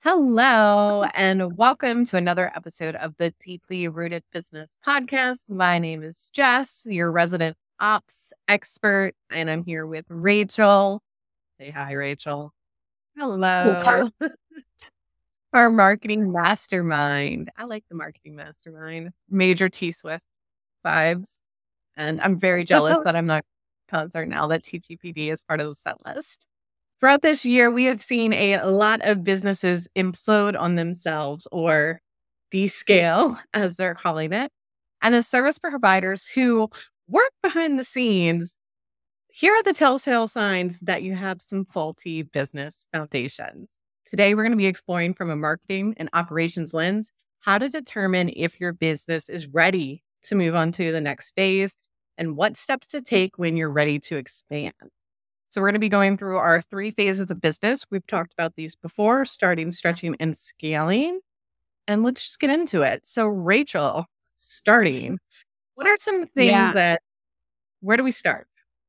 Hello, and welcome to another episode of the Deeply Rooted Business Podcast. My name is Jess, your resident ops expert, and I'm here with Rachel. Say hi, Rachel. Hello. Our marketing mastermind. I like the marketing mastermind. Major T Swift vibes. And I'm very jealous that I'm not concert now that TTPD is part of the set list. Throughout this year, we have seen a lot of businesses implode on themselves or descale, as they're calling it. And as service providers who work behind the scenes, here are the telltale signs that you have some faulty business foundations. Today, we're going to be exploring from a marketing and operations lens how to determine if your business is ready to move on to the next phase and what steps to take when you're ready to expand. So we're going to be going through our 3 phases of business. We've talked about these before: starting, stretching, and scaling. And let's just get into it. So Rachel, starting, what are some things where do we start?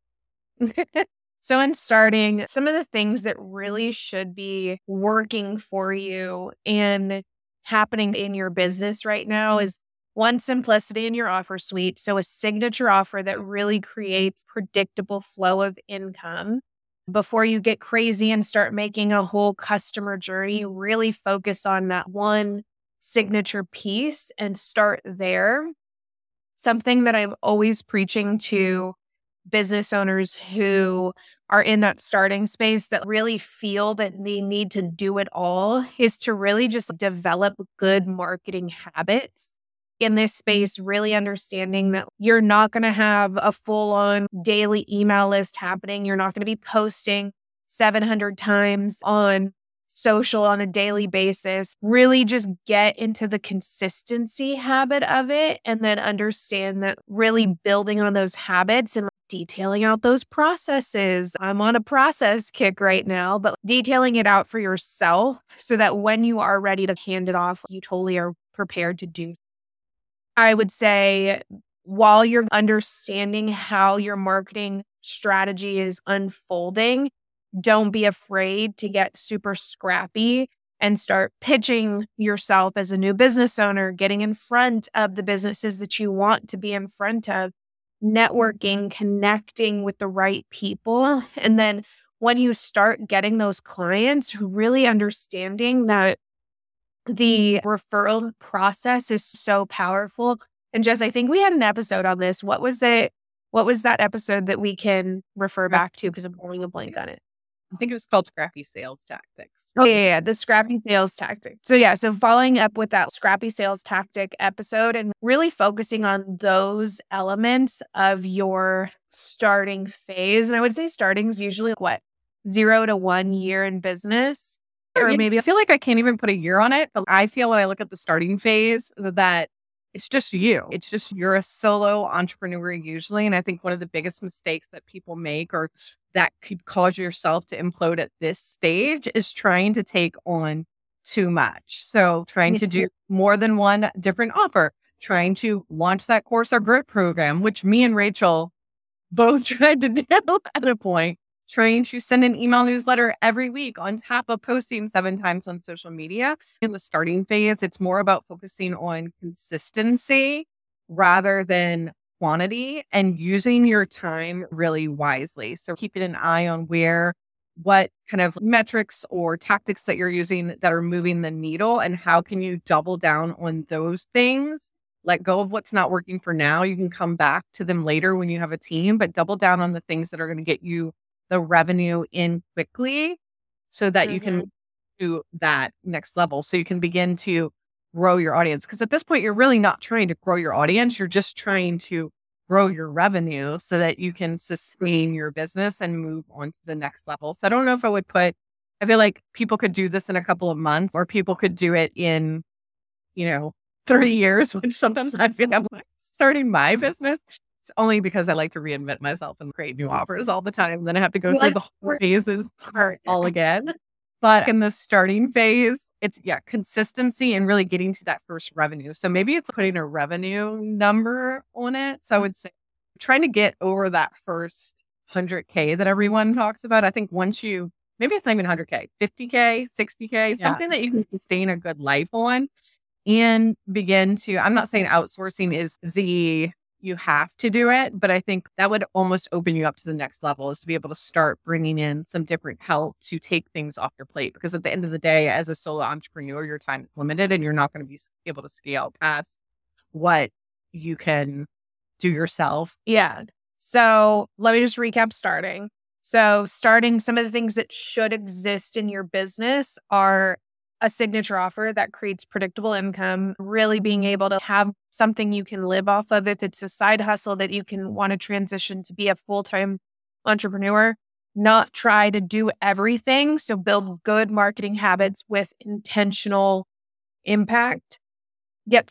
So in starting, some of the things that really should be working for you and happening in your business right now is one, simplicity in your offer suite. So a signature offer that really creates predictable flow of income. Before you get crazy and start making a whole customer journey, really focus on that one signature piece and start there. Something that I'm always preaching to business owners who are in that starting space that really feel that they need to do it all is to really just develop good marketing habits in this space, really understanding that you're not going to have a full-on daily email list happening. You're not going to be posting 700 times on social on a daily basis. Really just get into the consistency habit of it and then understand that really building on those habits and detailing out those processes. I'm on a process kick right now, but detailing it out for yourself so that when you are ready to hand it off, you totally are prepared to do. I would say while you're understanding how your marketing strategy is unfolding, don't be afraid to get super scrappy and start pitching yourself as a new business owner, getting in front of the businesses that you want to be in front of, networking, connecting with the right people. And then when you start getting those clients, really understanding that the referral process is so powerful. And Jess, I think we had an episode on this. What was it? What was that episode that we can refer back to? Because I'm pulling a blank on it. I think it was called Scrappy Sales Tactics. Oh, yeah. The scrappy sales tactic. So following up with that scrappy sales tactic episode and really focusing on those elements of your starting phase. And I would say starting is usually 0 to 1 year in business. Or maybe I feel like I can't even put a year on it, but I feel when I look at the starting phase that it's just you. It's just you're a solo entrepreneur usually. And I think one of the biggest mistakes that people make or that could cause yourself to implode at this stage is trying to take on too much. So trying to do more than one different offer, trying to launch that course or grit program, which me and Rachel both tried to do at a point. Trying to send an email newsletter every week on top of posting 7 times on social media. In the starting phase, it's more about focusing on consistency rather than quantity and using your time really wisely. So keeping an eye on what kind of metrics or tactics that you're using that are moving the needle and how can you double down on those things. Let go of what's not working for now. You can come back to them later when you have a team, but double down on the things that are going to get you the revenue in quickly so that you can do that next level. So you can begin to grow your audience. Because at this point, you're really not trying to grow your audience. You're just trying to grow your revenue so that you can sustain your business and move on to the next level. So I don't know if I feel like people could do this in a couple of months or people could do it in, 3 years, which sometimes I feel I'm like starting my business. It's only because I like to reinvent myself and create new offers all the time. Then I have to go through the whole phases all again. But in the starting phase, it's consistency and really getting to that first revenue. So maybe it's putting a revenue number on it. So I would say trying to get over that first 100K that everyone talks about. I think once you maybe it's not even 100K, 50K, 60K, something that you can sustain a good life on and begin to, I'm not saying outsourcing is you have to do it, but I think that would almost open you up to the next level is to be able to start bringing in some different help to take things off your plate. Because at the end of the day, as a solo entrepreneur, your time is limited and you're not going to be able to scale past what you can do yourself. Yeah. So let me just recap starting. So starting, some of the things that should exist in your business are a signature offer that creates predictable income, really being able to have something you can live off of. If it's a side hustle that you can want to transition to be a full-time entrepreneur, not try to do everything. So build good marketing habits with intentional impact. Get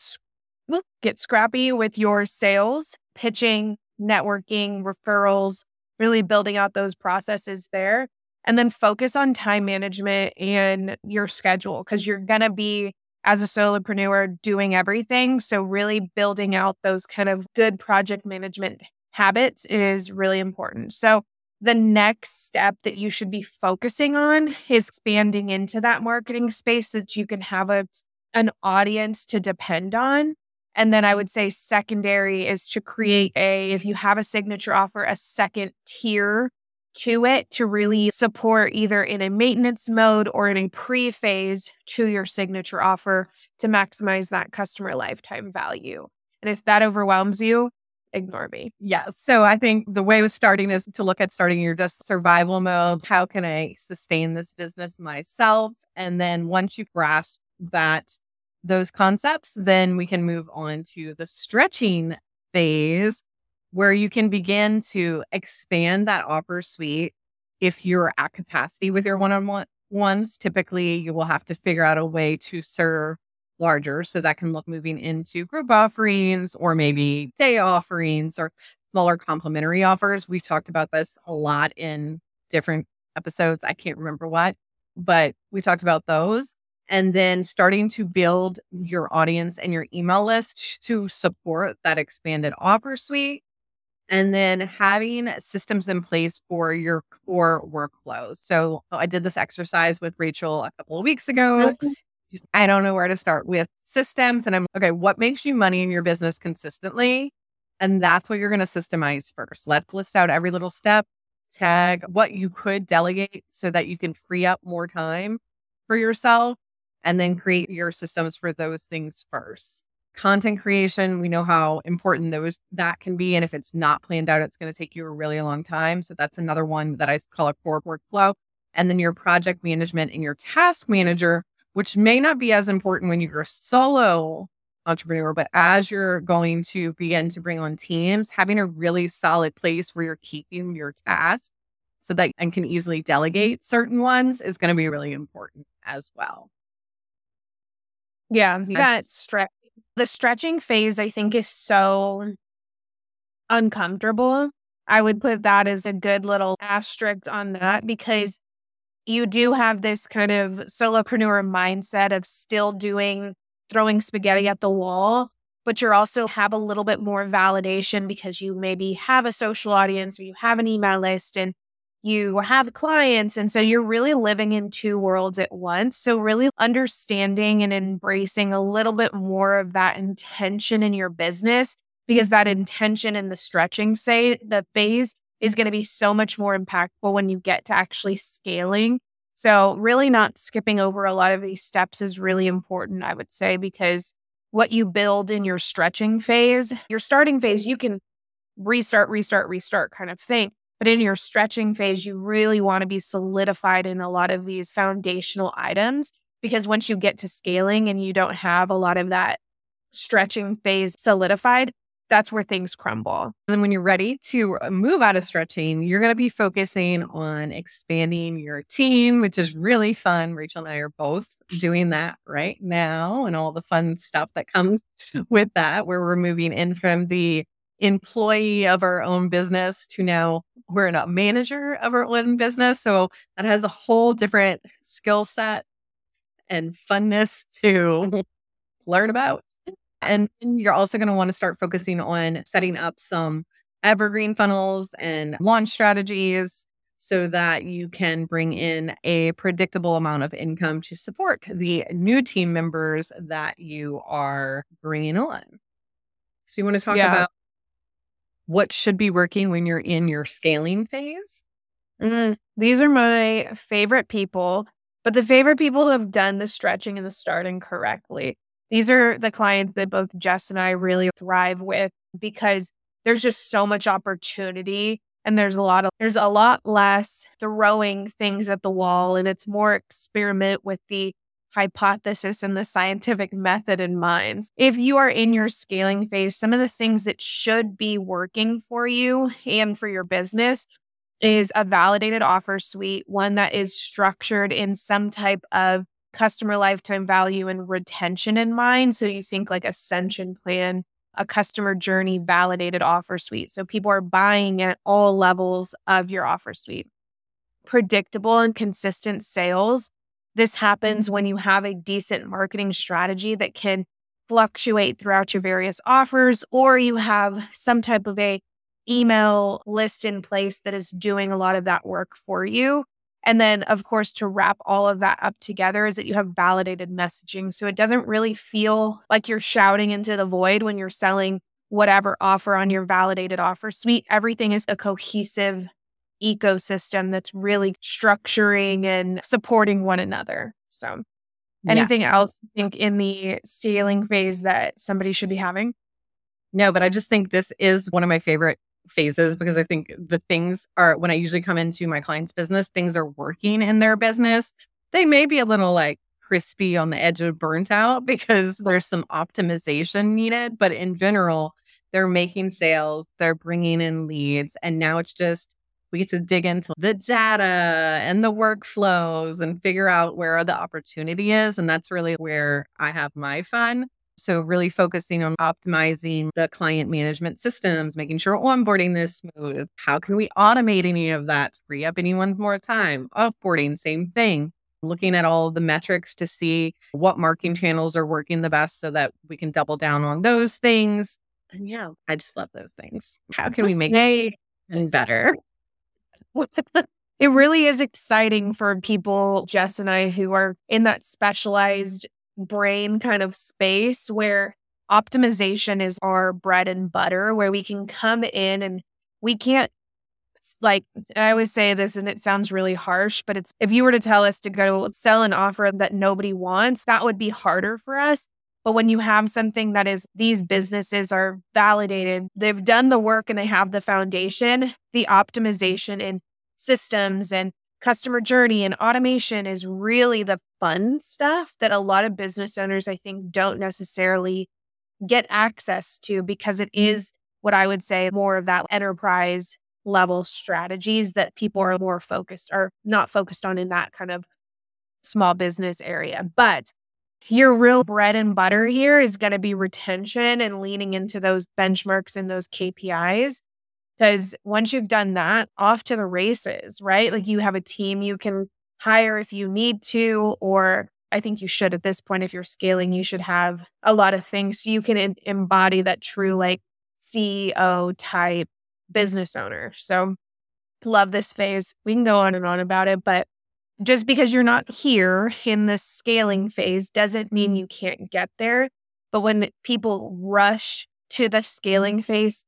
scrappy with your sales, pitching, networking, referrals, really building out those processes there. And then focus on time management and your schedule because you're going to be, as a solopreneur, doing everything. So really building out those kind of good project management habits is really important. So the next step that you should be focusing on is expanding into that marketing space so that you can have an audience to depend on. And then I would say secondary is to create if you have a signature offer, a second tier to it to really support either in a maintenance mode or in a pre-phase to your signature offer to maximize that customer lifetime value. And if that overwhelms you, ignore me. Yeah. So I think the way with starting is to look at starting your just survival mode. How can I sustain this business myself? And then once you grasp those concepts, then we can move on to the stretching phase where you can begin to expand that offer suite. If you're at capacity with your one-on-ones, typically you will have to figure out a way to serve larger. So that can look moving into group offerings or maybe day offerings or smaller complimentary offers. We've talked about this a lot in different episodes. I can't remember what, but we talked about those. And then starting to build your audience and your email list to support that expanded offer suite. And then having systems in place for your core workflows. So I did this exercise with Rachel a couple of weeks ago. I don't know where to start with systems. And I'm okay, what makes you money in your business consistently? And that's what you're going to systemize first. Let's list out every little step, tag what you could delegate so that you can free up more time for yourself, and then create your systems for those things first. Content creation, we know how important that can be. And if it's not planned out, it's going to take you a really long time. So that's another one that I call a core workflow. And then your project management and your task manager, which may not be as important when you're a solo entrepreneur, but as you're going to begin to bring on teams, having a really solid place where you're keeping your tasks so that and can easily delegate certain ones is going to be really important as well. Yeah, the stretching phase, I think, is so uncomfortable. I would put that as a good little asterisk on that because you do have this kind of solopreneur mindset of still throwing spaghetti at the wall, but you also have a little bit more validation because you maybe have a social audience or you have an email list and you have clients. And so you're really living in two worlds at once. So really understanding and embracing a little bit more of that intention in your business, because that intention in the stretching the phase is going to be so much more impactful when you get to actually scaling. So really not skipping over a lot of these steps is really important, I would say, because what you build in your stretching phase, your starting phase, you can restart kind of thing. But in your stretching phase, you really want to be solidified in a lot of these foundational items, because once you get to scaling and you don't have a lot of that stretching phase solidified, that's where things crumble. And then when you're ready to move out of stretching, you're going to be focusing on expanding your team, which is really fun. Rachel and I are both doing that right now and all the fun stuff that comes with that, where we're moving in from the employee of our own business to now we're a manager of our own business. So that has a whole different skill set and funness to learn about. And you're also going to want to start focusing on setting up some evergreen funnels and launch strategies so that you can bring in a predictable amount of income to support the new team members that you are bringing on. So you want to talk about what should be working when you're in your scaling phase? These are my favorite people, but the favorite people who have done the stretching and the starting correctly. These are the clients that both Jess and I really thrive with because there's just so much opportunity and there's a lot less throwing things at the wall, and it's more experiment with the hypothesis and the scientific method in mind. If you are in your scaling phase, some of the things that should be working for you and for your business is a validated offer suite, one that is structured in some type of customer lifetime value and retention in mind. So you think like Ascension plan, a customer journey validated offer suite. So people are buying at all levels of your offer suite. Predictable and consistent sales. This happens when you have a decent marketing strategy that can fluctuate throughout your various offers, or you have some type of a email list in place that is doing a lot of that work for you. And then, of course, to wrap all of that up together is that you have validated messaging. So it doesn't really feel like you're shouting into the void when you're selling whatever offer on your validated offer suite. Everything is a cohesive ecosystem that's really structuring and supporting one another. So anything else you think in the scaling phase that somebody should be having? No, but I just think this is one of my favorite phases because I think the things are, when I usually come into my client's business, things are working in their business. They may be a little like crispy on the edge of burnt out because there's some optimization needed, but in general, they're making sales, they're bringing in leads, and now it's just, we get to dig into the data and the workflows and figure out where the opportunity is. And that's really where I have my fun. So really focusing on optimizing the client management systems, making sure onboarding is smooth. How can we automate any of that to free up anyone's more time? Offboarding, same thing. Looking at all the metrics to see what marketing channels are working the best so that we can double down on those things. And yeah, I just love those things. How can we make it better? It really is exciting for people, Jess and I, who are in that specialized brain kind of space where optimization is our bread and butter, where we can come in and we can't, like, I always say this and it sounds really harsh, but it's, if you were to tell us to go sell an offer that nobody wants, that would be harder for us. But when you have something that is, these businesses are validated, they've done the work and they have the foundation, the optimization in systems and customer journey and automation is really the fun stuff that a lot of business owners, I think, don't necessarily get access to because it is what I would say more of that enterprise level strategies that people are more focused or not focused on in that kind of small business area. But your real bread and butter here is going to be retention and leaning into those benchmarks and those KPIs. Because once you've done that, off to the races, right? Like you have a team you can hire if you need to, or I think you should at this point, if you're scaling, you should have a lot of things so you can embody that true like CEO type business owner. So love this phase. We can go on and on about it, but just because you're not here in the scaling phase doesn't mean you can't get there. But when people rush to the scaling phase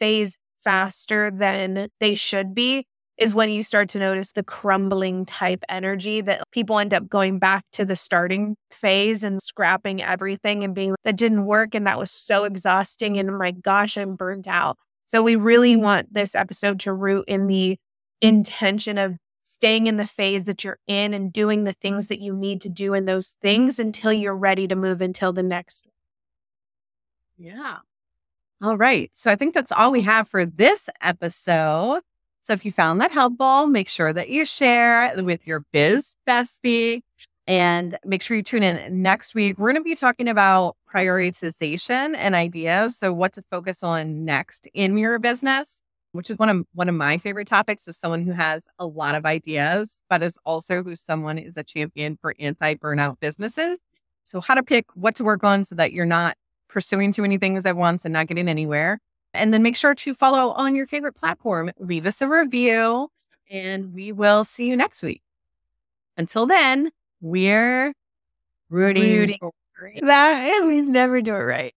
faster than they should be is when you start to notice the crumbling type energy that people end up going back to the starting phase and scrapping everything and being, that didn't work. And that was so exhausting. And my gosh, I'm burnt out. So we really want this episode to root in the intention of staying in the phase that you're in and doing the things that you need to do in those things until you're ready to move until the next. Yeah. All right. So I think that's all we have for this episode. So if you found that helpful, make sure that you share with your biz bestie and make sure you tune in next week. We're going to be talking about prioritization and ideas. So what to focus on next in your business, which is one of my favorite topics, is someone who has a lot of ideas, but is also someone is a champion for anti-burnout businesses. So how to pick what to work on so that you're not pursuing too many things at once and not getting anywhere. And then make sure to follow on your favorite platform. Leave us a review And we will see you next week. Until then, we're rooting. That, and we never do it right.